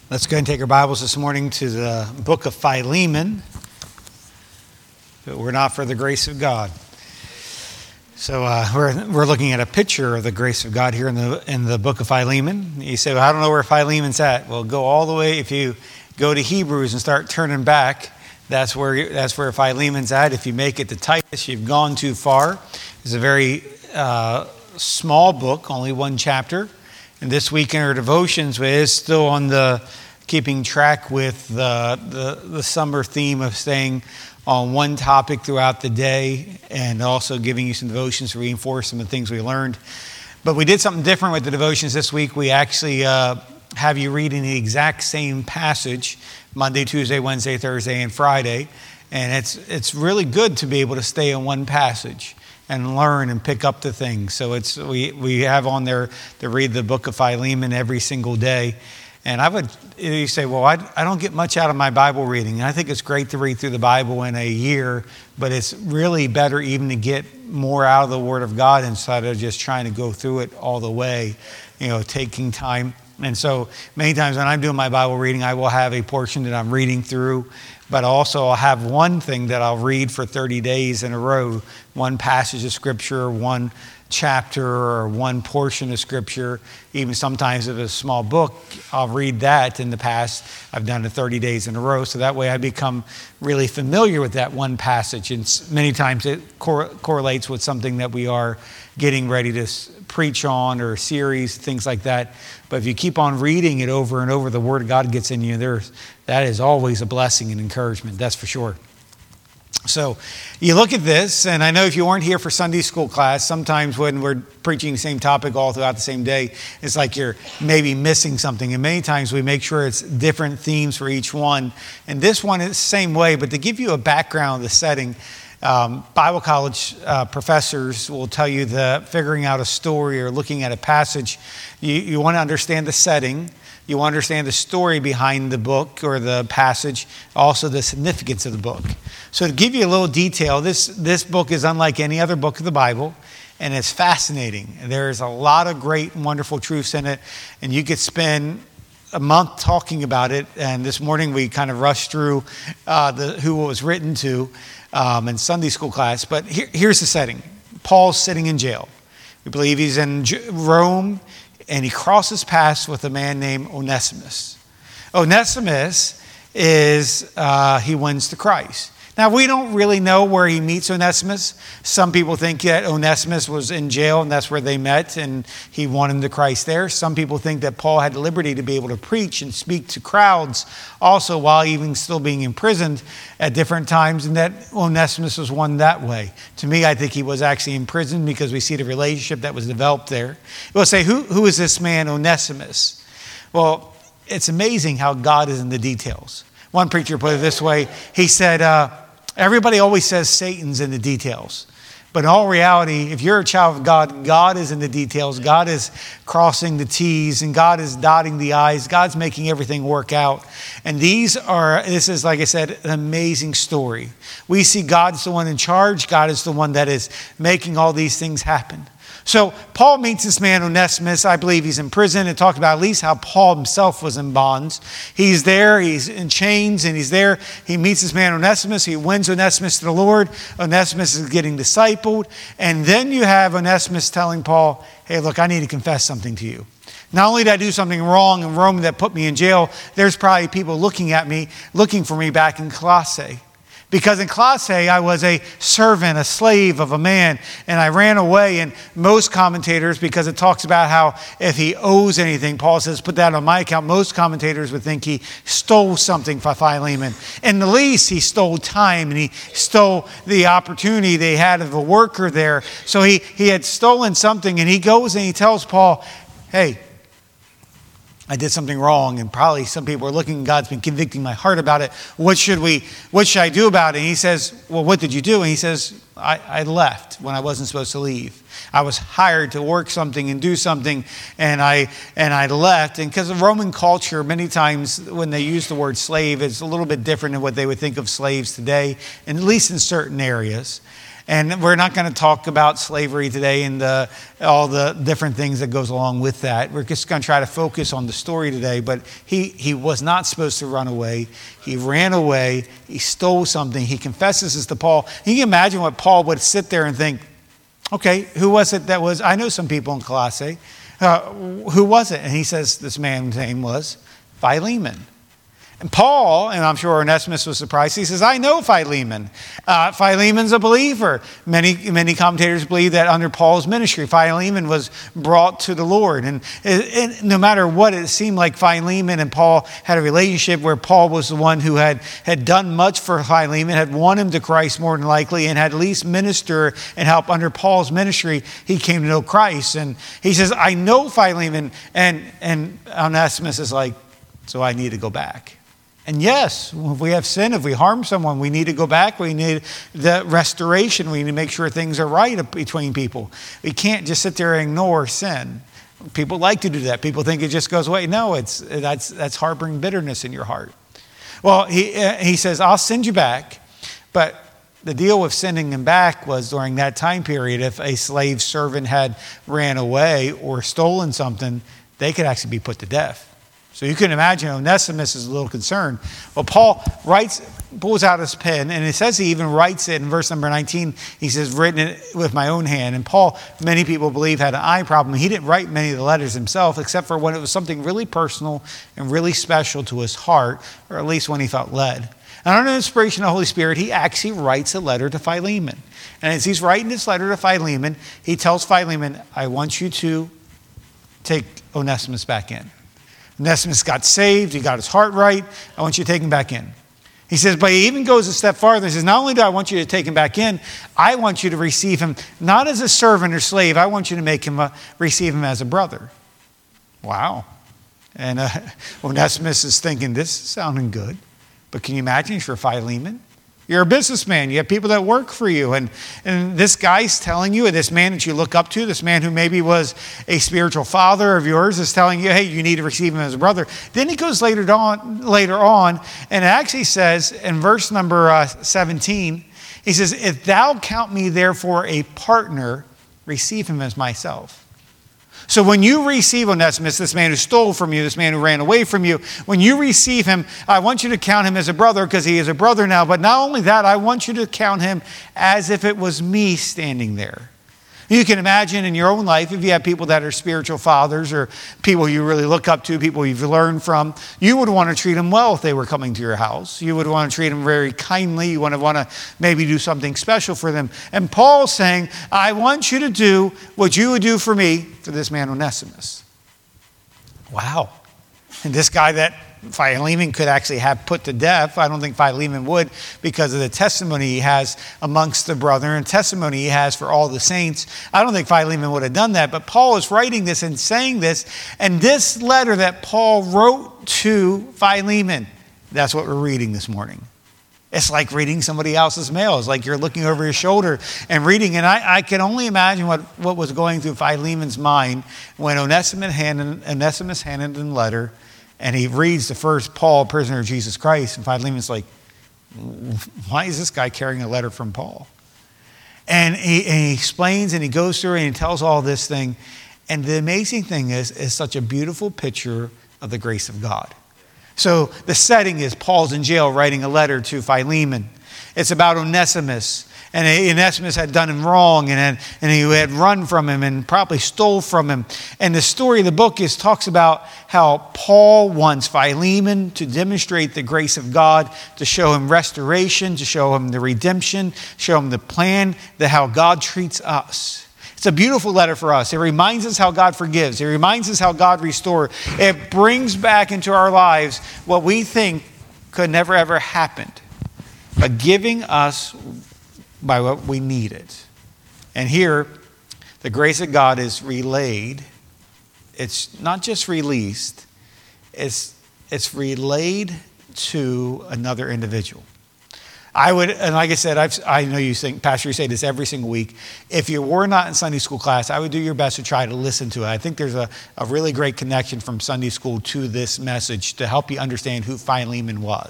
Let's go ahead and take our Bibles this morning to the book of Philemon. But we're not for the grace of God. So we're looking at a picture of the grace of God here in the book of Philemon. You say, well, I don't know where Philemon's at. Well, go all the way. If you go to Hebrews and start turning back, that's where Philemon's at. If you make it to Titus, you've gone too far. It's a very small book, only one chapter. And this week in our devotions is still on the keeping track with the summer theme of staying on one topic throughout the day and also giving you some devotions to reinforce some of the things we learned. But we did something different with the devotions this week. We actually have you reading the exact same passage Monday, Tuesday, Wednesday, Thursday, and Friday. And it's really good to be able to stay in one passage and learn and pick up the things. So we have on there to read the book of Philemon every single day. And you say, well, I don't get much out of my Bible reading. And I think it's great to read through the Bible in a year, but it's really better even to get more out of the Word of God instead of just trying to go through it all the way, taking time. And so many times when I'm doing my Bible reading, I will have a portion that I'm reading through, but also I'll have one thing that I'll read for 30 days in a row, one passage of Scripture, one chapter or one portion of Scripture. Even sometimes if it's a small book, I'll read that. In the past, I've done it 30 days in a row, so that way I become really familiar with that one passage. And many times it correlates with something that we are getting ready to preach on or series, things like that. But if you keep on reading it over and over, the Word of God gets in you. That is always a blessing and encouragement, that's for sure. So you look at this, and I know if you weren't here for Sunday school class, sometimes when we're preaching the same topic all throughout the same day, it's like you're maybe missing something. And many times we make sure it's different themes for each one. And this one is the same way, but to give you a background of the setting, Bible college professors will tell you that figuring out a story or looking at a passage, you want to understand the setting. You want to understand the story behind the book or the passage, also the significance of the book. So to give you a little detail, this book is unlike any other book of the Bible, and it's fascinating. There's a lot of great and wonderful truths in it, and you could spend a month talking about it. And this morning we kind of rushed through who it was written to in Sunday school class. But here's the setting. Paul's sitting in jail. We believe he's in Rome, and he crosses paths with a man named Onesimus. Onesimus he wins to Christ. Now, we don't really know where he meets Onesimus. Some people think that Onesimus was in jail and that's where they met and he won him to Christ there. Some people think that Paul had the liberty to be able to preach and speak to crowds also while even still being imprisoned at different times, and that Onesimus was won that way. To me, I think he was actually imprisoned because we see the relationship that was developed there. We'll say, who is this man Onesimus? Well, it's amazing how God is in the details. One preacher put it this way. He said, everybody always says Satan's in the details. But in all reality, if you're a child of God, God is in the details. God is crossing the T's and God is dotting the I's. God's making everything work out. And this is, like I said, an amazing story. We see God's the one in charge. God is the one that is making all these things happen. So Paul meets this man Onesimus. I believe he's in prison, and talked about at least how Paul himself was in bonds. He's there, he's in chains, and he's there. He meets this man Onesimus. He wins Onesimus to the Lord. Onesimus is getting discipled. And then you have Onesimus telling Paul, hey, look, I need to confess something to you. Not only did I do something wrong in Rome that put me in jail, there's probably people looking for me back in Colossae. Because in Colossae, I was a servant, a slave of a man, and I ran away. And most commentators, because it talks about how if he owes anything, Paul says, put that on my account. Most commentators would think he stole something from Philemon. In the least, he stole time, and he stole the opportunity they had of a worker there. So he had stolen something, and he goes and he tells Paul, hey, I did something wrong, and probably some people are looking, God's been convicting my heart about it. What should I do about it? And he says, well, what did you do? And he says, I left when I wasn't supposed to leave. I was hired to work something and do something, and I left. And because of Roman culture, many times when they use the word slave, it's a little bit different than what they would think of slaves today, and at least in certain areas. And we're not going to talk about slavery today and all the different things that goes along with that. We're just going to try to focus on the story today. But he was not supposed to run away. He ran away. He stole something. He confesses this to Paul. You can imagine what Paul would sit there and think, okay, who was it that was, I know some people in Colossae. Who was it? And he says this man's name was Philemon. And Paul, and I'm sure Onesimus was surprised, he says, I know Philemon. Philemon's a believer. Many commentators believe that under Paul's ministry, Philemon was brought to the Lord. And no matter what, it seemed like Philemon and Paul had a relationship where Paul was the one who had done much for Philemon, had won him to Christ more than likely, and had at least minister and help under Paul's ministry. He came to know Christ. And he says, I know Philemon. And Onesimus is like, so I need to go back. And yes, if we have sin, if we harm someone, we need to go back. We need the restoration. We need to make sure things are right between people. We can't just sit there and ignore sin. People like to do that. People think it just goes away. No, that's harboring bitterness in your heart. Well, he says, I'll send you back. But the deal with sending him back was during that time period, if a slave servant had ran away or stolen something, they could actually be put to death. So you can imagine Onesimus is a little concerned. Well, Paul pulls out his pen, and it says he even writes it in verse number 19. He says, written it with my own hand. And Paul, many people believe, had an eye problem. He didn't write many of the letters himself, except for when it was something really personal and really special to his heart, or at least when he felt led. And under the inspiration of the Holy Spirit, he actually writes a letter to Philemon. And as he's writing this letter to Philemon, he tells Philemon, I want you to take Onesimus back in. Onesimus got saved. He got his heart right. I want you to take him back in. He says, but he even goes a step farther. He says, not only do I want you to take him back in, I want you to receive him not as a servant or slave. I want you to make him receive him as a brother. Wow. And Onesimus is thinking, this is sounding good. But can you imagine for Philemon? You're a businessman. You have people that work for you. And this guy's telling you, this man that you look up to, this man who maybe was a spiritual father of yours is telling you, hey, you need to receive him as a brother. Then he goes later on, and it actually says in verse number 17, he says, if thou count me therefore a partner, receive him as myself. So when you receive Onesimus, this man who stole from you, this man who ran away from you, when you receive him, I want you to count him as a brother because he is a brother now. But not only that, I want you to count him as if it was me standing there. You can imagine in your own life, if you have people that are spiritual fathers or people you really look up to, people you've learned from, you would want to treat them well if they were coming to your house. You would want to treat them very kindly. You want to maybe do something special for them. And Paul's saying, I want you to do what you would do for me for this man Onesimus. Wow. And this guy that Philemon could actually have put to death. I don't think Philemon would because of the testimony he has amongst the brethren and testimony he has for all the saints. I don't think Philemon would have done that, but Paul is writing this and saying this. And this letter that Paul wrote to Philemon, that's what we're reading this morning. It's like reading somebody else's mail. It's like you're looking over your shoulder and reading. And I can only imagine what was going through Philemon's mind when Onesimus handed the letter. And he reads the first Paul, prisoner of Jesus Christ. And Philemon's like, why is this guy carrying a letter from Paul? And he explains and he goes through and he tells all this thing. And the amazing thing is such a beautiful picture of the grace of God. So the setting is Paul's in jail writing a letter to Philemon. It's about Onesimus. And Onesimus had done him wrong and he had run from him and probably stole from him. And the story of the book talks about how Paul wants Philemon to demonstrate the grace of God, to show him restoration, to show him the redemption, show him the plan, how God treats us. It's a beautiful letter for us. It reminds us how God forgives. It reminds us how God restores. It brings back into our lives what we think could never ever happen, but giving us by what we needed. And here, the grace of God is relayed. It's not just released, it's relayed to another individual. And like I said, I know you think, Pastor, you say this every single week. If you were not in Sunday school class, I would do your best to try to listen to it. I think there's a really great connection from Sunday school to this message to help you understand who Philemon was.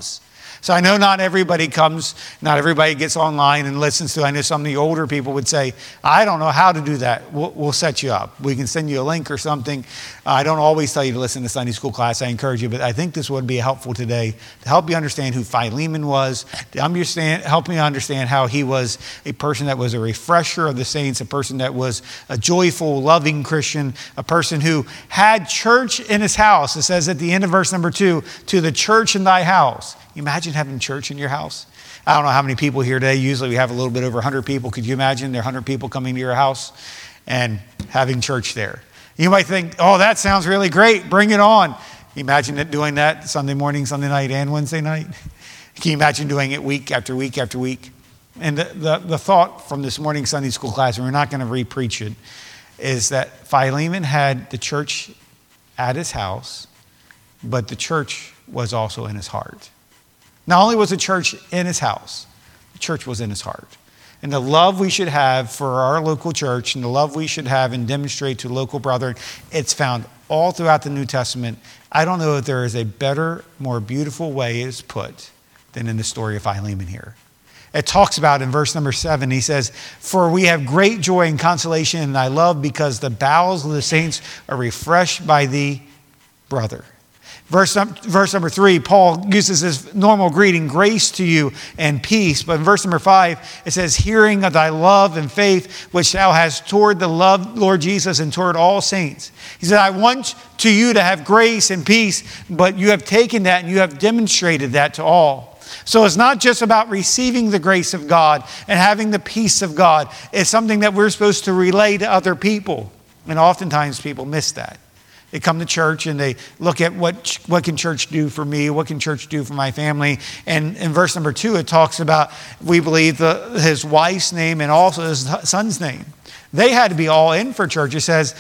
So I know not everybody comes, not everybody gets online and listens to. I know some of the older people would say, I don't know how to do that. We'll set you up. We can send you a link or something. I don't always tell you to listen to Sunday school class. I encourage you, but I think this would be helpful today to help you understand who Philemon was, to help me understand how he was a person that was a refresher of the saints, a person that was a joyful, loving Christian, a person who had church in his house. It says at the end of verse number 2, to the church in thy house. You imagine having church in your house? I don't know how many people here today. Usually we have a little bit over 100 people. Could you imagine there are 100 people coming to your house and having church there? You might think, oh, that sounds really great. Bring it on. Can you imagine it doing that Sunday morning, Sunday night, and Wednesday night? Can you imagine doing it week after week after week? And the thought from this morning's Sunday school class, and we're not going to re-preach it, is that Philemon had the church at his house, but the church was also in his heart. Not only was the church in his house, the church was in his heart. And the love we should have for our local church and the love we should have and demonstrate to local brethren, it's found all throughout the New Testament. I don't know if there is a better, more beautiful way it's put than in the story of Philemon here. It talks about in verse number 7, he says, for we have great joy and consolation in thy love because the bowels of the saints are refreshed by thee, brother. Verse number 3, Paul uses his normal greeting, grace to you and peace. But in verse number 5, it says, hearing of thy love and faith, which thou hast toward the Lord Jesus and toward all saints. He said, I want to you to have grace and peace, but you have taken that and you have demonstrated that to all. So it's not just about receiving the grace of God and having the peace of God. It's something that we're supposed to relay to other people. And oftentimes people miss that. They come to church and they look at what can church do for me? What can church do for my family? And in verse number 2, it talks about, we believe, his wife's name and also his son's name. They had to be all in for church. It says,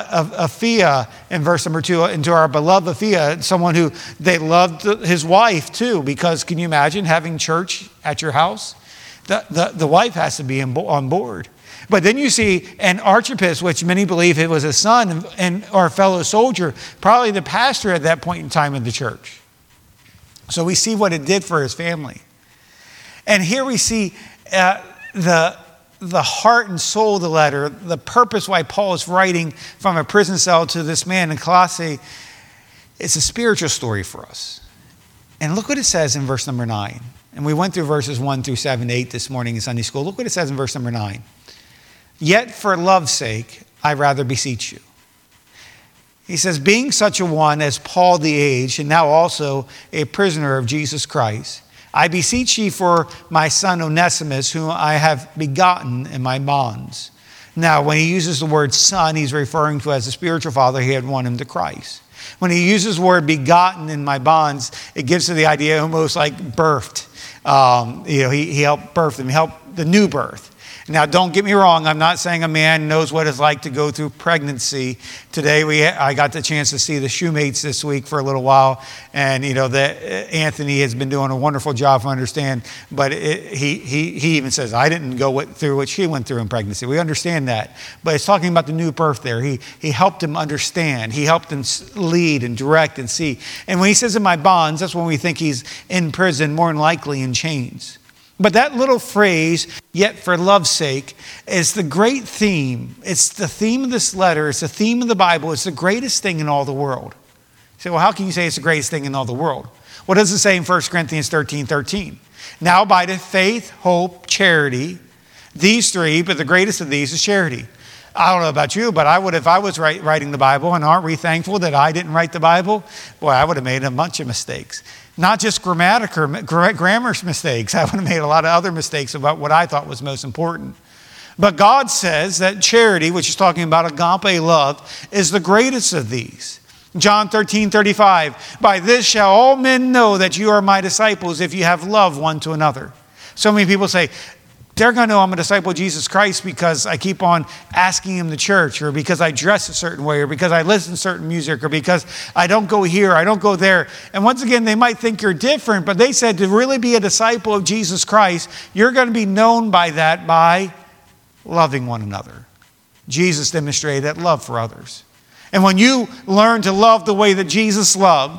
Aphia in verse number 2, and to our beloved Aphia, someone who they loved his wife too, because can you imagine having church at your house? The wife has to be on board. But then you see an Archippus, which many believe it was a son and or a fellow soldier, probably the pastor at that point in time of the church. So we see what it did for his family. And here we see the heart and soul of the letter, the purpose why Paul is writing from a prison cell to this man in Colossae. It's a spiritual story for us. And look what it says in verse number 9. And we went through verses 1 through 7, 8 this morning in Sunday school. Look what it says in verse number 9. Yet for love's sake, I rather beseech you. He says, being such a one as Paul the aged, and now also a prisoner of Jesus Christ, I beseech ye for my son Onesimus, whom I have begotten in my bonds. Now, when he uses the word son, he's referring to as a spiritual father. He had won him to Christ. When he uses the word begotten in my bonds, it gives to the idea almost like birthed. He helped birth him. He helped the new birth. Now, don't get me wrong. I'm not saying a man knows what it's like to go through pregnancy. Today, I got the chance to see the Shoemates this week for a little while. And, Anthony has been doing a wonderful job, I understand. But he even says, I didn't go through what she went through in pregnancy. We understand that. But it's talking about the new birth there. He helped him understand. He helped him lead and direct and see. And when he says in my bonds, that's when we think he's in prison, more than likely in chains. But that little phrase, yet for love's sake, is the great theme. It's the theme of this letter. It's the theme of the Bible. It's the greatest thing in all the world. You say, well, how can you say it's the greatest thing in all the world? What does it say in 1 Corinthians 13:13? Now by the faith, hope, charity, these three, but the greatest of these is charity. I don't know about you, but I would if I was writing the Bible, and aren't we thankful that I didn't write the Bible? Boy, I would have made a bunch of mistakes. Not just grammar mistakes. I would have made a lot of other mistakes about what I thought was most important. But God says that charity, which is talking about agape love, is the greatest of these. John 13:35, by this shall all men know that you are my disciples if you have love one to another. So many people say, they're going to know I'm a disciple of Jesus Christ because I keep on asking him to church, or because I dress a certain way, or because I listen to certain music, or because I don't go here, I don't go there. And once again, they might think you're different, but they said to really be a disciple of Jesus Christ, you're going to be known by that by loving one another. Jesus demonstrated that love for others. And when you learn to love the way that Jesus loved,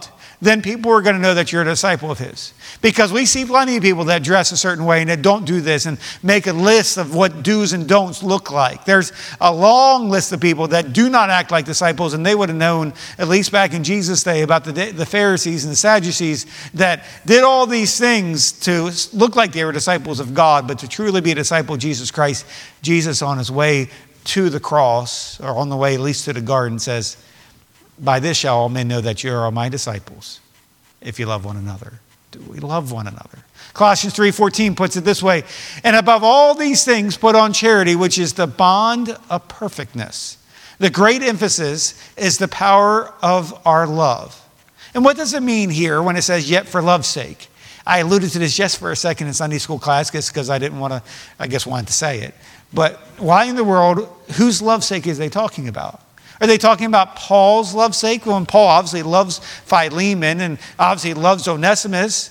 then people are going to know that you're a disciple of his. Because we see plenty of people that dress a certain way and that don't do this and make a list of what do's and don'ts look like. There's a long list of people that do not act like disciples, and they would have known, at least back in Jesus' day, about the Pharisees and the Sadducees that did all these things to look like they were disciples of God, but to truly be a disciple of Jesus Christ. Jesus, on his way to the cross, or on the way at least to the garden, says, "By this shall all men know that you are my disciples, if you love one another." Do we love one another? Colossians 3:14 puts it this way, "And above all these things put on charity, which is the bond of perfectness." The great emphasis is the power of our love. And what does it mean here when it says, "yet for love's sake"? I alluded to this just for a second in Sunday school class because I didn't want to, wanted to say it. But why in the world, whose love's sake is they talking about? Are they talking about Paul's love's sake? Well, Paul obviously loves Philemon and obviously loves Onesimus.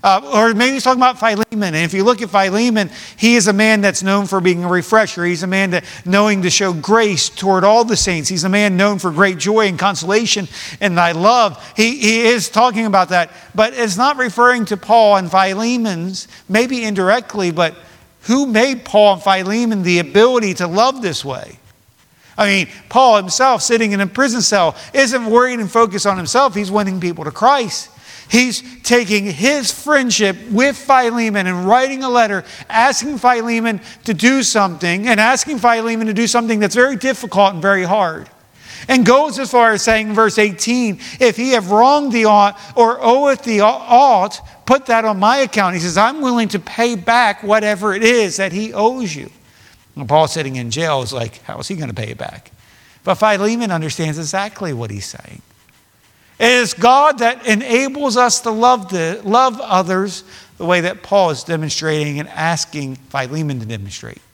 Or maybe he's talking about Philemon. And if you look at Philemon, he is a man that's known for being a refresher. He's a man that knowing to show grace toward all the saints. He's a man known for great joy and consolation and thy love. He is talking about that. But it's not referring to Paul and Philemon's, maybe indirectly, but who made Paul and Philemon the ability to love this way? I mean, Paul himself, sitting in a prison cell, isn't worried and focused on himself. He's winning people to Christ. He's taking his friendship with Philemon and writing a letter, asking Philemon to do something, and asking Philemon to do something that's very difficult and very hard. And goes as far as saying in verse 18, "If he have wronged thee aught, or oweth thee aught, put that on my account." He says, "I'm willing to pay back whatever it is that he owes you." And Paul sitting in jail is like, how is he going to pay it back? But Philemon understands exactly what he's saying. It is God that enables us to love others the way that Paul is demonstrating and asking Philemon to demonstrate.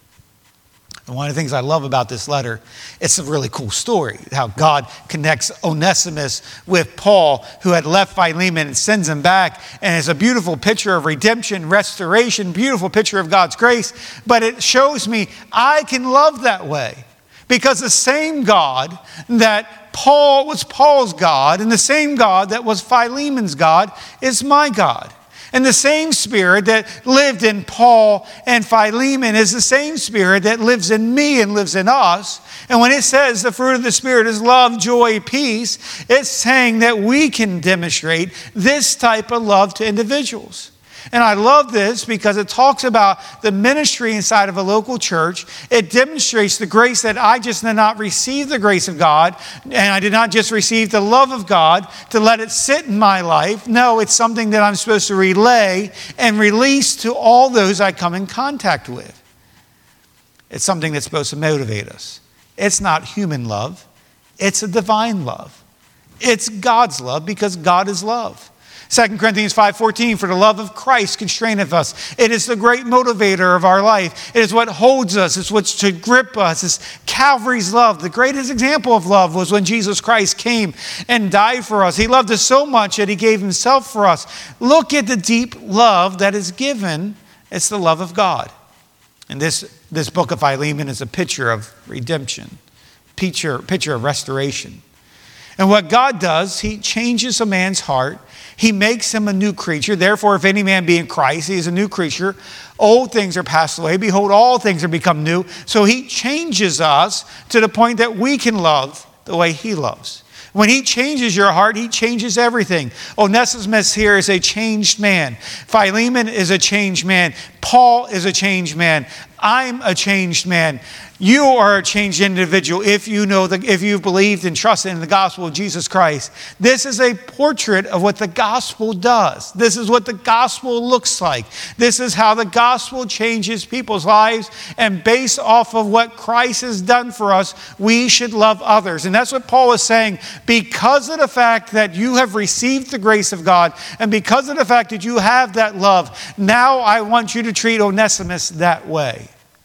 And one of the things I love about this letter, it's a really cool story, how God connects Onesimus with Paul, who had left Philemon, and sends him back. And it's a beautiful picture of redemption, restoration, beautiful picture of God's grace. But it shows me I can love that way. Because the same God that Paul was Paul's God, and the same God that was Philemon's God, is my God. And the same Spirit that lived in Paul and Philemon is the same Spirit that lives in me and lives in us. And when it says the fruit of the Spirit is love, joy, peace, it's saying that we can demonstrate this type of love to individuals. And I love this because it talks about the ministry inside of a local church. It demonstrates the grace that I just did not receive the grace of God, and I did not just receive the love of God to let it sit in my life. No, it's something that I'm supposed to relay and release to all those I come in contact with. It's something that's supposed to motivate us. It's not human love. It's a divine love. It's God's love because God is love. 2 Corinthians 5:14, "For the love of Christ constraineth us." It is the great motivator of our life. It is what holds us. It's what should grip us. It's Calvary's love. The greatest example of love was when Jesus Christ came and died for us. He loved us so much that he gave himself for us. Look at the deep love that is given. It's the love of God. And this book of Philemon is a picture of redemption, picture of restoration. And what God does, he changes a man's heart. He makes him a new creature. Therefore, if any man be in Christ, he is a new creature. Old things are passed away. Behold, all things are become new. So he changes us to the point that we can love the way he loves. When he changes your heart, he changes everything. Onesimus here is a changed man. Philemon is a changed man. Paul is a changed man. I'm a changed man. You are a changed individual if you've believed and trusted in the gospel of Jesus Christ. This is a portrait of what the gospel does. This is what the gospel looks like. This is how the gospel changes people's lives. And based off of what Christ has done for us, we should love others. And that's what Paul is saying. Because of the fact that you have received the grace of God, and because of the fact that you have that love, now I want you to treat Onesimus that way.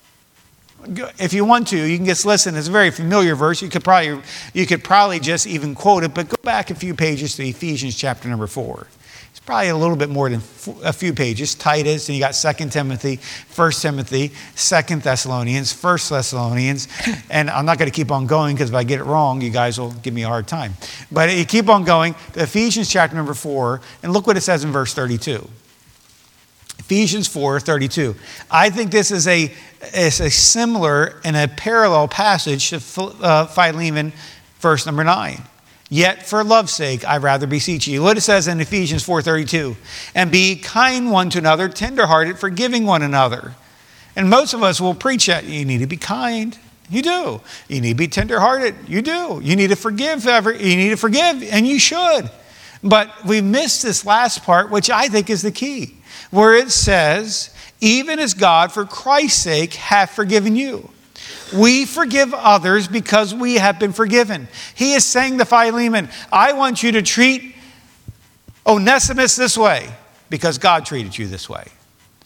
If you want to, you can just listen. It's a very familiar verse. You could probably just even quote it, but go back a few pages to Ephesians chapter number 4. It's probably a little bit more than a few pages. Titus, and you got 2 Timothy, 1 Timothy, 2 Thessalonians, 1 Thessalonians. And I'm not going to keep on going because if I get it wrong, you guys will give me a hard time. But you keep on going. Ephesians chapter number 4, and look what it says in verse 32. Ephesians 4:32. I think this is a similar and a parallel passage to Philemon, verse number 9. Yet for love's sake, I rather beseech you. What it says in Ephesians 4:32. And be kind one to another, tenderhearted, forgiving one another. And most of us will preach that. You need to be kind. You do. You need to be tenderhearted. You do. You need to forgive. You need to forgive, and you should. But we missed this last part, which I think is the key, where it says, even as God for Christ's sake hath forgiven you. We forgive others because we have been forgiven. He is saying to Philemon, I want you to treat Onesimus this way because God treated you this way.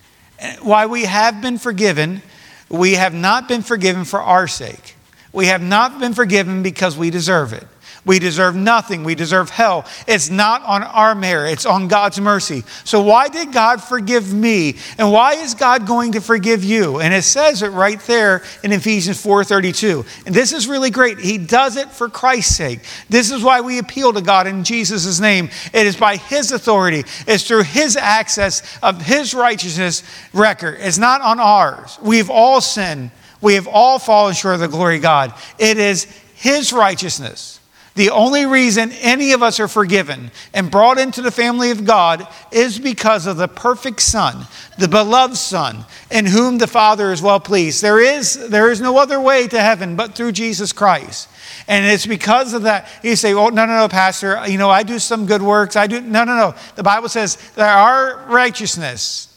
Why we have been forgiven, we have not been forgiven for our sake. We have not been forgiven because we deserve it. We deserve nothing. We deserve hell. It's not on our merit. It's on God's mercy. So why did God forgive me? And why is God going to forgive you? And it says it right there in Ephesians 4:32. And this is really great. He does it for Christ's sake. This is why we appeal to God in Jesus' name. It is by His authority. It's through His access of His righteousness record. It's not on ours. We've all sinned. We have all fallen short of the glory of God. It is His righteousness. The only reason any of us are forgiven and brought into the family of God is because of the perfect Son, the beloved Son, in whom the Father is well pleased. There is no other way to heaven but through Jesus Christ. And it's because of that. You say, oh, no, Pastor, I do some good works. No. The Bible says that our righteousness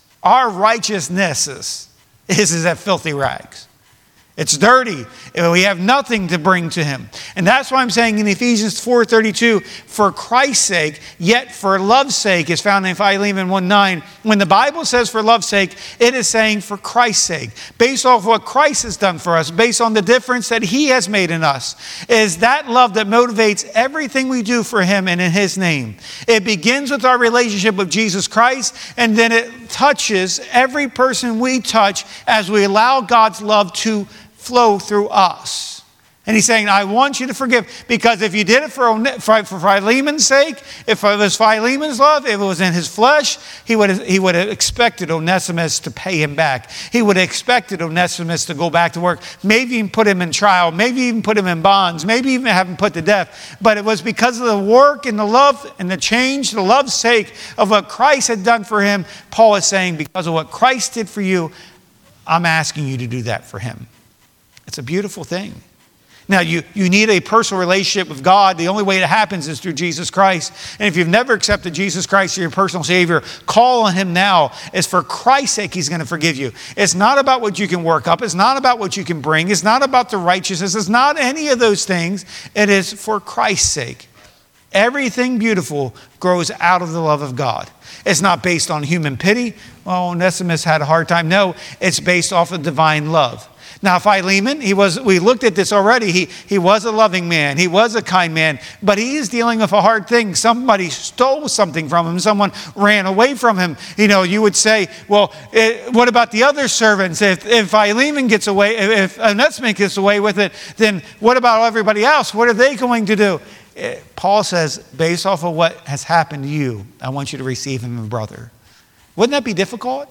is as filthy rags. It's dirty. We have nothing to bring to Him. And that's why I'm saying in Ephesians 4:32, for Christ's sake, yet for love's sake is found in Philemon 1:9. When the Bible says for love's sake, it is saying for Christ's sake. Based off what Christ has done for us, based on the difference that He has made in us. It is that love that motivates everything we do for Him and in His name. It begins with our relationship with Jesus Christ, and then it touches every person we touch as we allow God's love to flow through us. And He's saying, I want you to forgive, because if you did it for Philemon's sake, if it was Philemon's love, if it was in his flesh, he would have expected Onesimus to pay him back. He would have expected Onesimus to go back to work, maybe even put him in trial, maybe even put him in bonds, maybe even have him put to death. But it was because of the work and the love and the change, the love's sake of what Christ had done for him. Paul is saying, because of what Christ did for you, I'm asking you to do that for him. It's a beautiful thing. Now, you need a personal relationship with God. The only way it happens is through Jesus Christ. And if you've never accepted Jesus Christ as your personal Savior, call on Him now. It's for Christ's sake He's going to forgive you. It's not about what you can work up. It's not about what you can bring. It's not about the righteousness. It's not any of those things. It is for Christ's sake. Everything beautiful grows out of the love of God. It's not based on human pity. Oh, Onesimus had a hard time. No, it's based off of divine love. Now, Philemon, we looked at this already. He was a loving man. He was a kind man, but he is dealing with a hard thing. Somebody stole something from him. Someone ran away from him. You would say, well, what about the other servants? If Philemon gets away, if Onesimus gets away with it, then what about everybody else? What are they going to do? Paul says, based off of what has happened to you, I want you to receive him as a brother. Wouldn't that be difficult?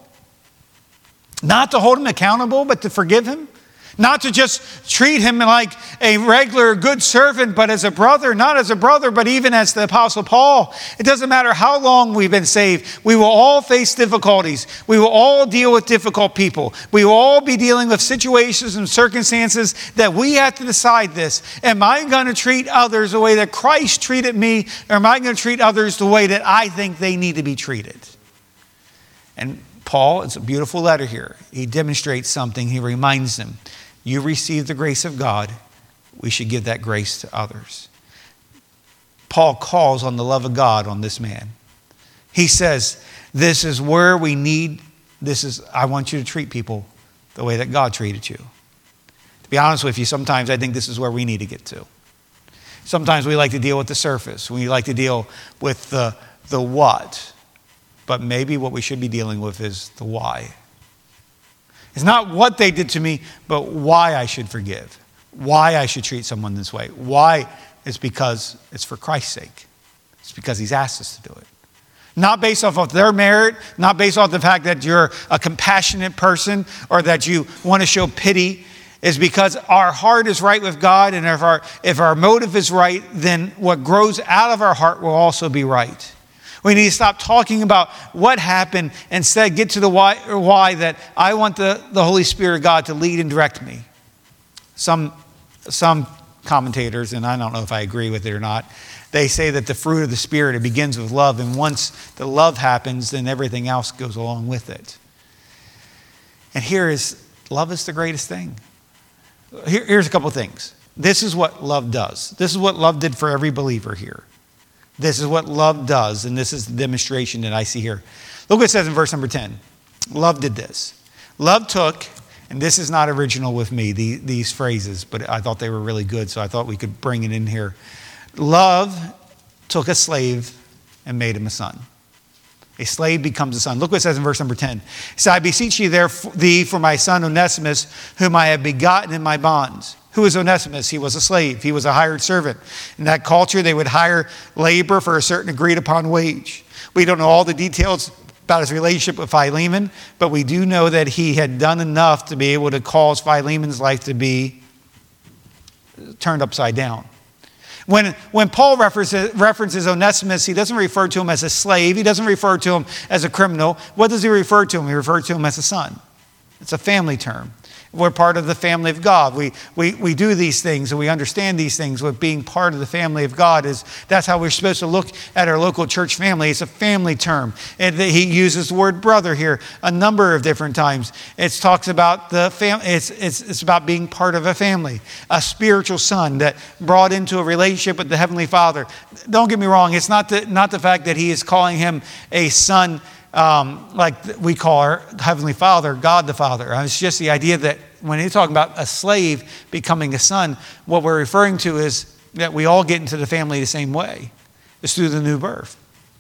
Not to hold him accountable, but to forgive him? Not to just treat him like a regular good servant, but as a brother, not as a brother, but even as the Apostle Paul. It doesn't matter how long we've been saved. We will all face difficulties. We will all deal with difficult people. We will all be dealing with situations and circumstances that we have to decide this. Am I going to treat others the way that Christ treated me, or am I going to treat others the way that I think they need to be treated? And Paul, it's a beautiful letter here. He demonstrates something. He reminds them. You receive the grace of God, we should give that grace to others. Paul calls on the love of God on this man. He says, this is where we need, I want you to treat people the way that God treated you. To be honest with you, sometimes I think this is where we need to get to. Sometimes we like to deal with the surface. We like to deal with the what. but maybe what we should be dealing with is the why. It's not what they did to me, but why I should forgive, why I should treat someone this way. Why? It's because it's for Christ's sake. It's because he's asked us to do it. Not based off of their merit, not based off the fact that you're a compassionate person or that you want to show pity. It's because our heart is right with God, and if our motive is right, then what grows out of our heart will also be right. We need to stop talking about what happened, instead get to the why that I want the Holy Spirit of God to lead and direct me. Some commentators, and I don't know if I agree with it or not, they say that the fruit of the Spirit, it begins with love, and once the love happens, then everything else goes along with it. And love is the greatest thing. Here's a couple of things. This is what love does. This is what love did for every believer here. This is what love does, and this is the demonstration that I see here. Look what it says in verse number 10. Love did this. Love took, and this is not original with me, these phrases, but I thought they were really good, so I thought we could bring it in here. Love took a slave and made him a son. A slave becomes a son. Look what it says in verse number 10. It says, I beseech thee for my son Onesimus, whom I have begotten in my bonds. Who is Onesimus? He was a slave. He was a hired servant. In that culture, they would hire labor for a certain agreed upon wage. We don't know all the details about his relationship with Philemon, but we do know that he had done enough to be able to cause Philemon's life to be turned upside down. When Paul references Onesimus, he doesn't refer to him as a slave. He doesn't refer to him as a criminal. What does he refer to him? He refers to him as a son. It's a family term. We're part of the family of God. We do these things and we understand these things with being part of the family of God. That's how we're supposed to look at our local church family. It's a family term. And he uses the word brother here a number of different times. It talks about the family. It's about being part of a family, a spiritual son that brought into a relationship with the Heavenly Father. Don't get me wrong. It's not the fact that he is calling him a son like we call our Heavenly Father, God the Father. It's just the idea that when he's talking about a slave becoming a son, what we're referring to is that we all get into the family the same way. It's through the new birth.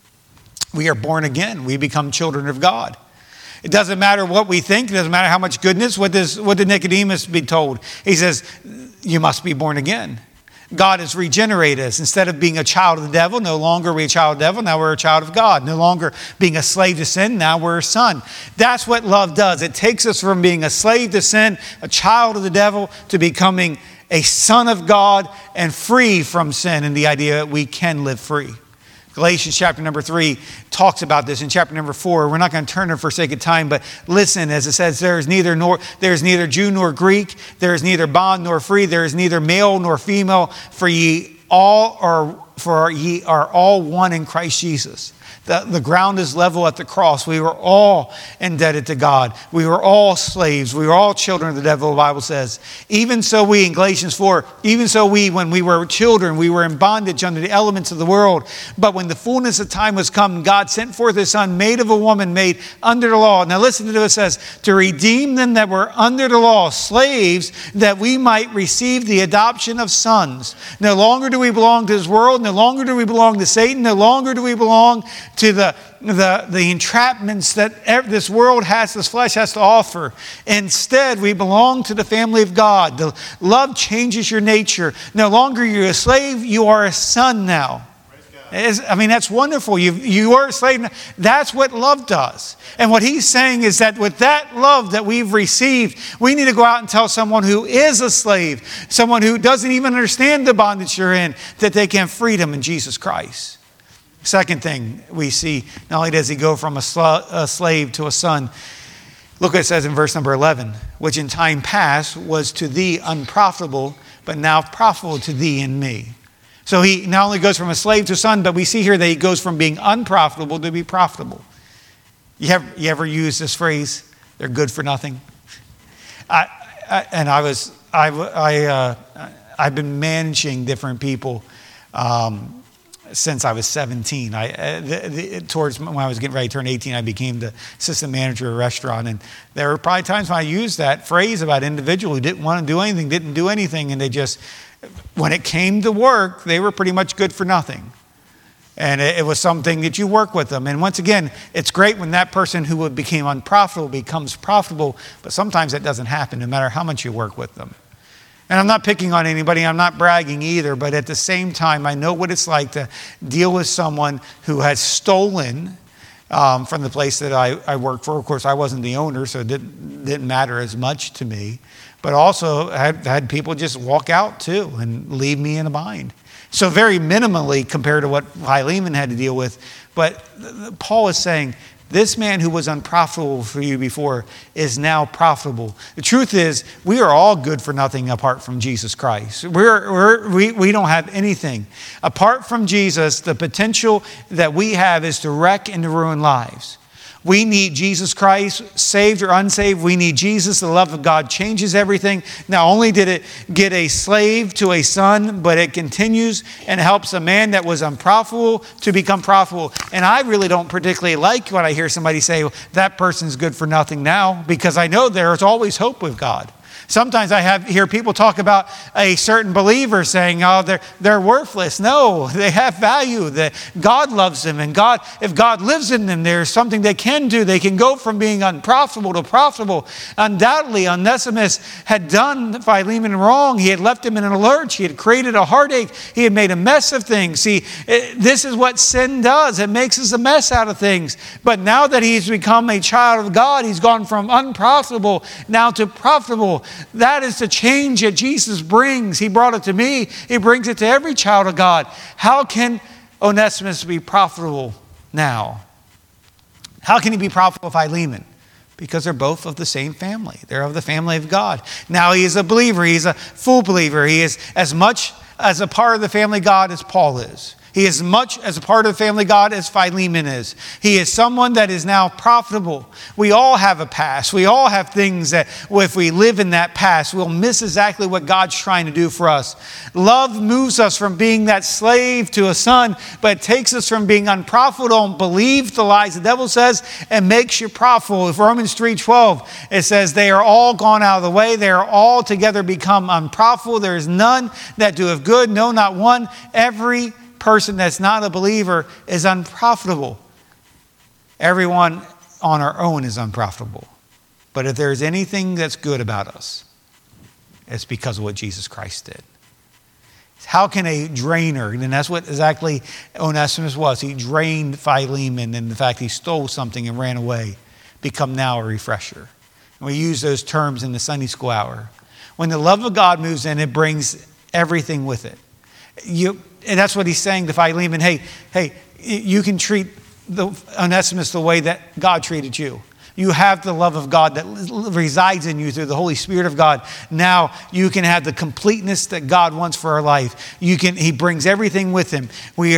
We are born again. We become children of God. It doesn't matter what we think. It doesn't matter how much goodness. What did Nicodemus be told? He says, you must be born again. God has regenerated us. Instead of being a child of the devil, no longer are we a child of the devil, now we're a child of God. No longer being a slave to sin, now we're a son. That's what love does. It takes us from being a slave to sin, a child of the devil, to becoming a son of God and free from sin, and the idea that we can live free. Galatians chapter number 3 talks about this. In chapter number 4, we're not going to turn there for sake of time, but listen, as it says, there is neither Jew nor Greek, there is neither bond nor free, there is neither male nor female, for ye are all one in Christ Jesus. The ground is level at the cross. We were all indebted to God. We were all slaves. We were all children of the devil, the Bible says. Even so we, in Galatians 4, even so we, when we were children, we were in bondage under the elements of the world. But when the fullness of time was come, God sent forth his son, made of a woman, made under the law. Now listen to what it says. To redeem them that were under the law, slaves, that we might receive the adoption of sons. No longer do we belong to this world. No longer do we belong to Satan. No longer do we belong to the entrapments that this world has, this flesh has to offer. Instead, we belong to the family of God. The love changes your nature. No longer you're a slave, you are a son now. That's wonderful. You are a slave. That's what love does. And what he's saying is that with that love that we've received, we need to go out and tell someone who is a slave, someone who doesn't even understand the bondage they're in, that they can have freedom in Jesus Christ. Second thing we see, not only does he go from a slave to a son, look what it says in verse number 11, which in time past was to thee unprofitable, but now profitable to thee and me. So he not only goes from a slave to a son, but we see here that he goes from being unprofitable to be profitable. You ever use this phrase, they're good for nothing? I've been managing different people since I was 17. Towards when I was getting ready to turn 18, I became the assistant manager of a restaurant. And there were probably times when I used that phrase about an individual who didn't want to do anything, didn't do anything. And they just, when it came to work, they were pretty much good for nothing. And it was something that you work with them. And once again, it's great when that person who became unprofitable becomes profitable, but sometimes that doesn't happen no matter how much you work with them. And I'm not picking on anybody, I'm not bragging either, but at the same time, I know what it's like to deal with someone who has stolen from the place that I work for. Of course, I wasn't the owner, so it didn't matter as much to me. But also had people just walk out too and leave me in a bind. So very minimally compared to what Philemon had to deal with. But Paul is saying, this man who was unprofitable for you before is now profitable. The truth is, we are all good for nothing apart from Jesus Christ. We don't have anything. Apart from Jesus, the potential that we have is to wreck and to ruin lives. We need Jesus Christ, saved or unsaved. We need Jesus. The love of God changes everything. Not only did it get a slave to a son, but it continues and helps a man that was unprofitable to become profitable. And I really don't particularly like when I hear somebody say, well, that person's good for nothing now, because I know there's always hope with God. Sometimes I hear people talk about a certain believer saying, oh, they're worthless. No, they have value. That God loves them. And if God lives in them, there's something they can do. They can go from being unprofitable to profitable. Undoubtedly, Onesimus had done Philemon wrong. He had left him in an lurch. He had created a heartache. He had made a mess of things. See, this is what sin does. It makes us a mess out of things. But now that he's become a child of God, he's gone from unprofitable now to profitable. That is the change that Jesus brings. He brought it to me. He brings it to every child of God. How can Onesimus be profitable now? How can he be profitable, Philemon? Because they're both of the same family. They're of the family of God. Now he is a believer. He's a full believer. He is as much as a part of the family of God as Paul is. He is much as a part of the family of God as Philemon is. He is someone that is now profitable. We all have a past. We all have things that if we live in that past, we'll miss exactly what God's trying to do for us. Love moves us from being that slave to a son, but it takes us from being unprofitable. Don't believe the lies the devil says and makes you profitable. If Romans 3:12, it says they are all gone out of the way. They are all together become unprofitable. There is none that doeth good, no, not one. Every person that's not a believer is unprofitable. Everyone on our own is unprofitable. But if there's anything that's good about us, it's because of what Jesus Christ did. How can a drainer, and that's what exactly Onesimus was. He drained Philemon, and in fact he stole something and ran away, become now a refresher. And we use those terms in the Sunday school hour. When the love of God moves in, it brings everything with it. And that's what he's saying to Philemon. Hey, you can treat the Onesimus the way that God treated you. You have the love of God that resides in you through the Holy Spirit of God. Now you can have the completeness that God wants for our life. He brings everything with him. We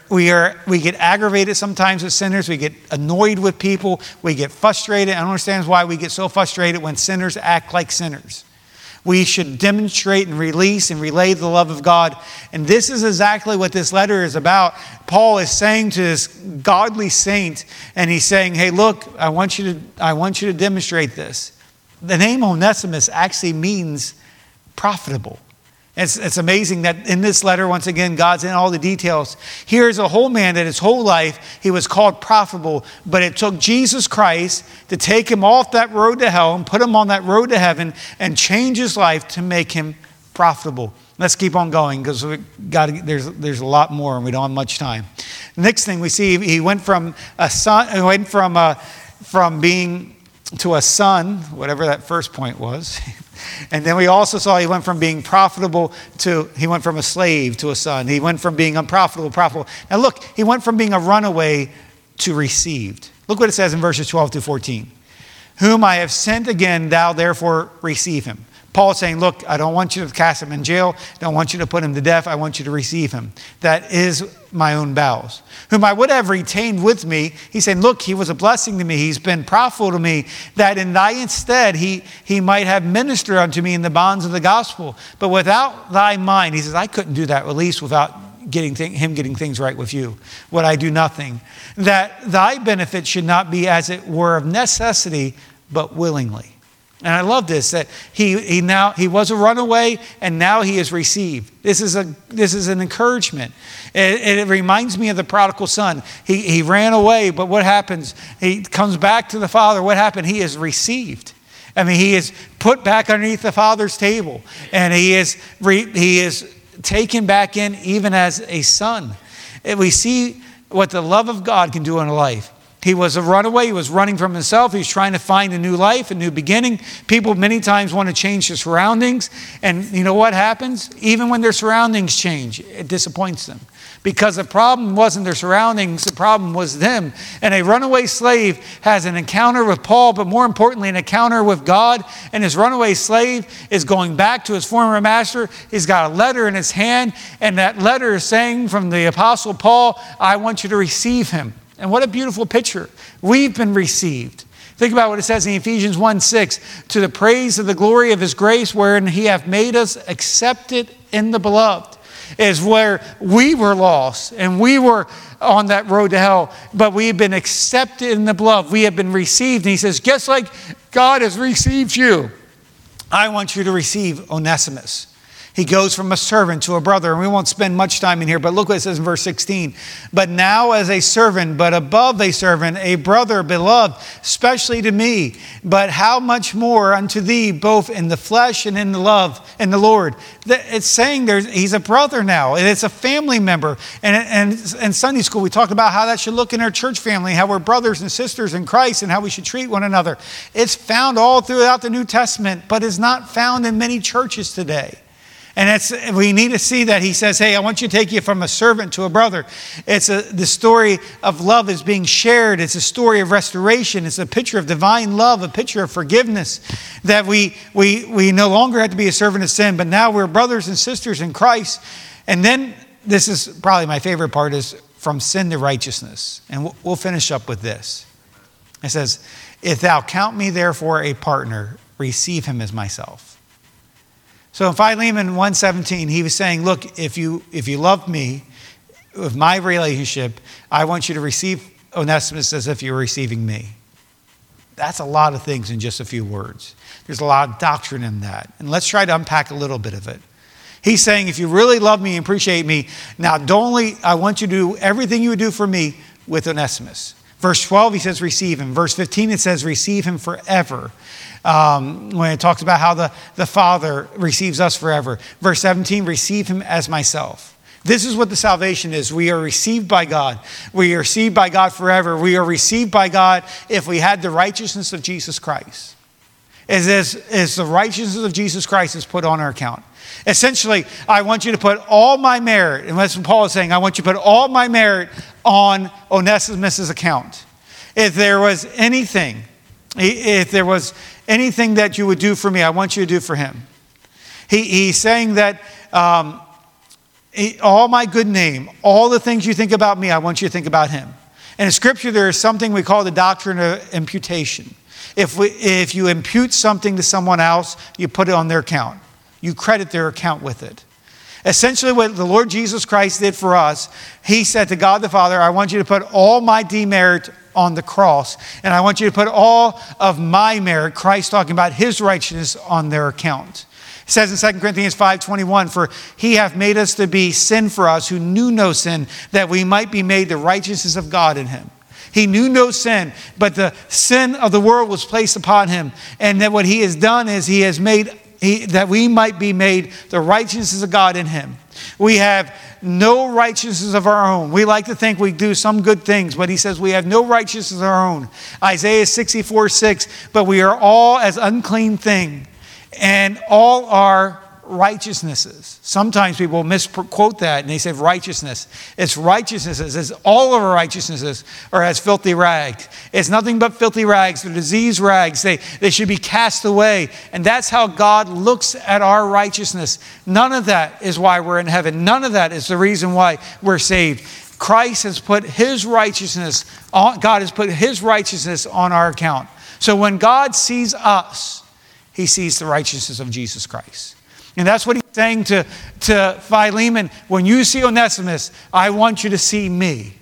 get aggravated sometimes with sinners. We get annoyed with people. We get frustrated. I don't understand why we get so frustrated when sinners act like sinners. We should demonstrate and release and relay the love of God. And this is exactly what this letter is about. Paul is saying to this godly saint, and he's saying, hey, look, I want you to demonstrate this. The name Onesimus actually means profitable. It's amazing that in this letter, once again, God's in all the details. Here's a whole man that his whole life, he was called profitable, but it took Jesus Christ to take him off that road to hell and put him on that road to heaven and change his life to make him profitable. Let's keep on going because there's a lot more and we don't have much time. The next thing we see, he went from a son, he went from being to a son, whatever that first point was. And then we also saw he went from being profitable he went from a slave to a son. He went from being unprofitable, profitable. Now look, he went from being a runaway to received. Look what it says in verses 12 through 14. Whom I have sent again, thou therefore receive him. Paul is saying, look, I don't want you to cast him in jail. I don't want you to put him to death. I want you to receive him. That is my own bowels. Whom I would have retained with me. He's saying, look, he was a blessing to me. He's been profitable to me. That in thy instead he might have ministered unto me in the bonds of the gospel. But without thy mind, he says, I couldn't do that release without getting things right with you. Would I do nothing? That thy benefit should not be as it were of necessity, but willingly. And I love this, that he was a runaway and now he is received. This is an encouragement. It reminds me of the prodigal son. He ran away, but what happens? He comes back to the father. What happened? He is received. I mean, he is put back underneath the father's table, and he is taken back in even as a son. And we see what the love of God can do in a life. He was a runaway. He was running from himself. He was trying to find a new life, a new beginning. People many times want to change their surroundings. And you know what happens? Even when their surroundings change, it disappoints them. Because the problem wasn't their surroundings, the problem was them. And a runaway slave has an encounter with Paul, but more importantly, an encounter with God. And his runaway slave is going back to his former master. He's got a letter in his hand, and that letter is saying from the Apostle Paul, I want you to receive him. And what a beautiful picture. We've been received. Think about what it says in Ephesians 1:6, to the praise of the glory of his grace, wherein he hath made us accepted in the beloved. Is where we were lost and we were on that road to hell, but we have been accepted in the beloved. We have been received. And he says, just like God has received you, I want you to receive Onesimus. He goes from a servant to a brother, and we won't spend much time in here, but look what it says in verse 16. But now as a servant, but above a servant, a brother beloved, especially to me, but how much more unto thee, both in the flesh and in the love, in the Lord. It's saying he's a brother now, and it's a family member. And in Sunday school, we talked about how that should look in our church family, how we're brothers and sisters in Christ, and how we should treat one another. It's found all throughout the New Testament, but is not found in many churches today. And we need to see that he says, hey, I want you to take you from a servant to a brother. The story of love is being shared. It's a story of restoration. It's a picture of divine love, a picture of forgiveness, that we no longer have to be a servant of sin, but now we're brothers and sisters in Christ. And then, this is probably my favorite part, is from sin to righteousness. And we'll finish up with this. It says, if thou count me therefore a partner, receive him as myself. So in Philemon 1:17, he was saying, look, if you love me with my relationship, I want you to receive Onesimus as if you're receiving me. That's a lot of things in just a few words. There's a lot of doctrine in that. And let's try to unpack a little bit of it. He's saying, if you really love me and appreciate me, now I want you to do everything you would do for me with Onesimus. Verse 12, he says, receive him. Verse 15, it says, receive him forever. When it talks about how the Father receives us forever. Verse 17, receive him as myself. This is what the salvation is. We are received by God. We are received by God forever. We are received by God if we had the righteousness of Jesus Christ. As the righteousness of Jesus Christ is put on our account. Essentially, I want you to put all my merit, and that's what Paul is saying, I want you to put all my merit on Onesimus' account. If there was anything that you would do for me, I want you to do for him. He's saying that all my good name, all the things you think about me, I want you to think about him. And in Scripture, there is something we call the doctrine of imputation. If you impute something to someone else, you put it on their account. You credit their account with it. Essentially, what the Lord Jesus Christ did for us, he said to God the Father, I want you to put all my demerit on the cross, and I want you to put all of my merit, Christ talking about his righteousness, on their account. It says in 2 Corinthians 5:21, for he hath made us to be sin for us who knew no sin, that we might be made the righteousness of God in him. He knew no sin, but the sin of the world was placed upon him. And that what he has done is he has made that we might be made the righteousness of God in him. We have no righteousness of our own. We like to think we do some good things, but he says we have no righteousness of our own. Isaiah 64:6, but we are all as unclean thing, and all our righteousnesses. Sometimes people misquote that and they say righteousness. It's righteousnesses. It's all of our righteousnesses are as filthy rags. It's nothing but filthy rags. They're diseased rags. They should be cast away. And that's how God looks at our righteousness. None of that is why we're in heaven. None of that is the reason why we're saved. Christ has put his righteousness on, God has put his righteousness on our account. So when God sees us, he sees the righteousness of Jesus Christ. And that's what he's saying to Philemon. When you see Onesimus, I want you to see me.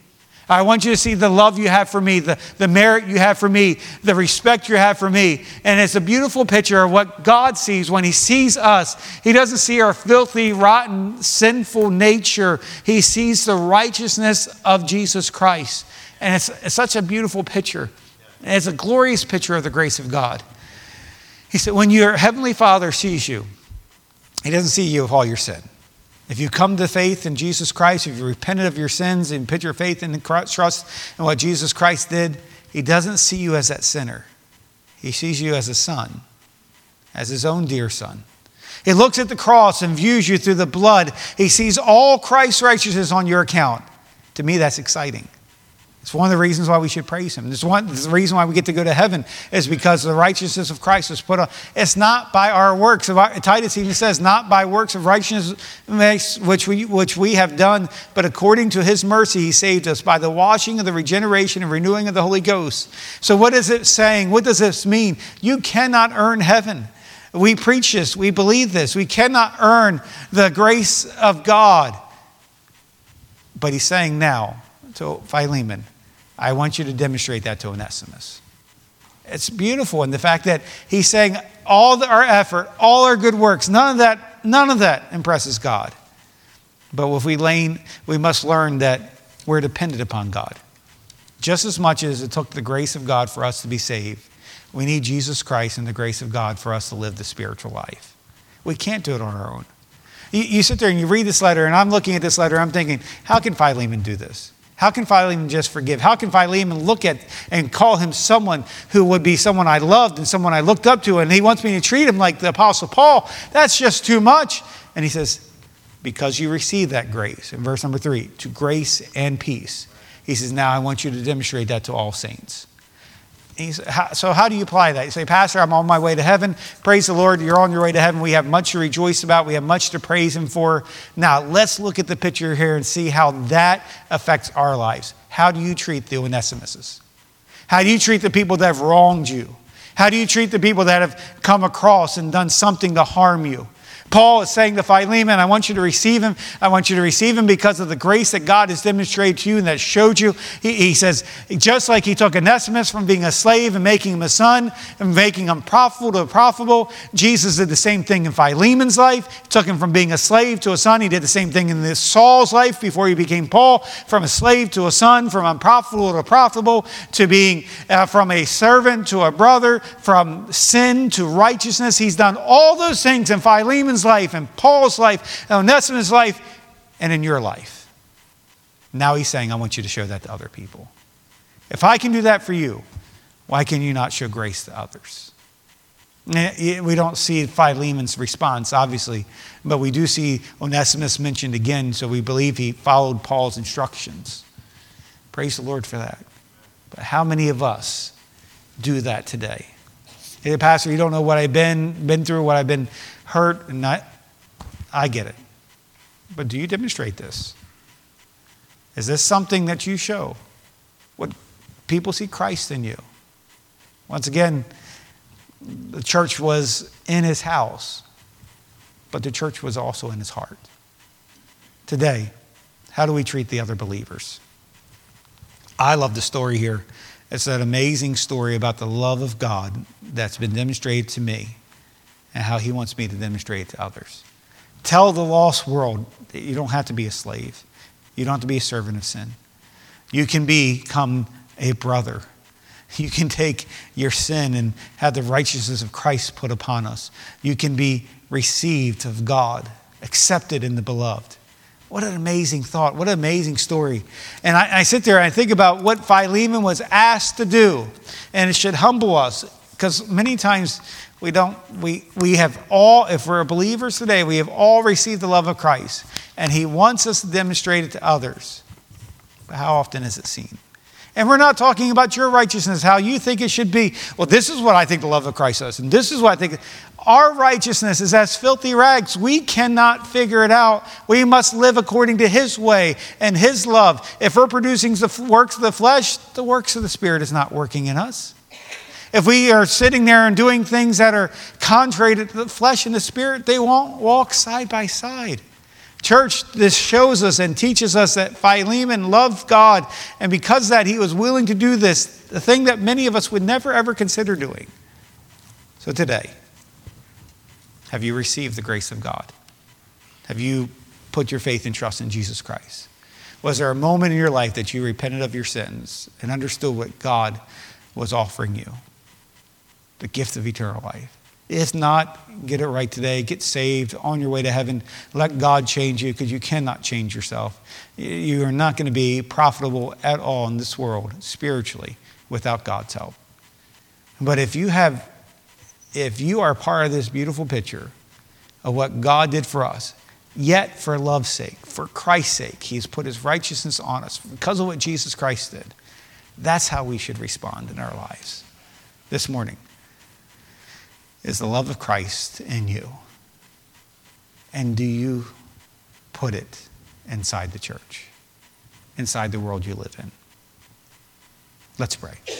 I want you to see the love you have for me, the merit you have for me, the respect you have for me. And it's a beautiful picture of what God sees when he sees us. He doesn't see our filthy, rotten, sinful nature. He sees the righteousness of Jesus Christ. And it's such a beautiful picture. And it's a glorious picture of the grace of God. He said, when your heavenly Father sees you, he doesn't see you with all your sin. If you come to faith in Jesus Christ, if you repented of your sins and put your faith and trust in what Jesus Christ did, he doesn't see you as that sinner. He sees you as a son, as his own dear son. He looks at the cross and views you through the blood. He sees all Christ's righteousness on your account. To me, that's exciting. It's one of the reasons why we should praise him. It's the reason why we get to go to heaven is because the righteousness of Christ is put on. It's not by our works. Titus even says, not by works of righteousness which we have done, but according to his mercy he saved us by the washing of the regeneration and renewing of the Holy Ghost. So what is it saying? What does this mean? You cannot earn heaven. We preach this. We believe this. We cannot earn the grace of God. But he's saying now to Philemon, I want you to demonstrate that to Onesimus. It's beautiful in the fact that he's saying all our effort, all our good works, none of that impresses God. But if we must learn that we're dependent upon God. Just as much as it took the grace of God for us to be saved, we need Jesus Christ and the grace of God for us to live the spiritual life. We can't do it on our own. You sit there and you read this letter, and I'm looking at this letter, I'm thinking, how can Philemon do this? How can Philemon just forgive? How can Philemon look at and call him someone who would be someone I loved and someone I looked up to, and he wants me to treat him like the Apostle Paul? That's just too much. And he says, because you received that grace. In verse number 3, to grace and peace. He says, now I want you to demonstrate that to all saints. So how do you apply that? You say, Pastor, I'm on my way to heaven. Praise the Lord, you're on your way to heaven. We have much to rejoice about. We have much to praise him for. Now, let's look at the picture here and see how that affects our lives. How do you treat the Onesimuses? How do you treat the people that have wronged you? How do you treat the people that have come across and done something to harm you? Paul is saying to Philemon, I want you to receive him. I want you to receive him because of the grace that God has demonstrated to you and that showed you. He says, just like he took Onesimus from being a slave and making him a son and making him profitable to profitable, Jesus did the same thing in Philemon's life. He took him from being a slave to a son. He did the same thing in Saul's life before he became Paul, from a slave to a son, from unprofitable to profitable, to being from a servant to a brother, from sin to righteousness. He's done all those things in Philemon's life and Paul's life and Onesimus' life and in your life. Now he's saying, I want you to show that to other people. If I can do that for you, why can you not show grace to others? We don't see Philemon's response, obviously, but we do see Onesimus mentioned again, so we believe he followed Paul's instructions. Praise the Lord for that. But how many of us do that today? Hey, Pastor, you don't know what I've been through, what I've been hurt, and I get it. But do you demonstrate this? Is this something that you show? Would people see Christ in you? Once again, the church was in his house, but the church was also in his heart. Today, how do we treat the other believers? I love the story here. It's an amazing story about the love of God that's been demonstrated to me and how he wants me to demonstrate it to others. Tell the lost world that you don't have to be a slave. You don't have to be a servant of sin. You can become a brother. You can take your sin and have the righteousness of Christ put upon us. You can be received of God, accepted in the beloved. What an amazing thought. What an amazing story. And I sit there and I think about what Philemon was asked to do. And it should humble us, because many times we have all, if we're believers today, we have all received the love of Christ. And he wants us to demonstrate it to others. But how often is it seen? And we're not talking about your righteousness, how you think it should be. Well, this is what I think the love of Christ is. And this is what I think. Our righteousness is as filthy rags. We cannot figure it out. We must live according to his way and his love. If we're producing the works of the flesh, the works of the Spirit is not working in us. If we are sitting there and doing things that are contrary to the flesh and the Spirit, they won't walk side by side. Church, this shows us and teaches us that Philemon loved God, and because of that, he was willing to do this, the thing that many of us would never ever consider doing. So today, have you received the grace of God? Have you put your faith and trust in Jesus Christ? Was there a moment in your life that you repented of your sins and understood what God was offering you? The gift of eternal life. If not, get it right today. Get saved on your way to heaven. Let God change you, because you cannot change yourself. You are not going to be profitable at all in this world spiritually without God's help. But if you are part of this beautiful picture of what God did for us, yet for love's sake, for Christ's sake, he's put his righteousness on us because of what Jesus Christ did. That's how we should respond in our lives. This morning, is the love of Christ in you? And do you put it inside the church, inside the world you live in? Let's pray.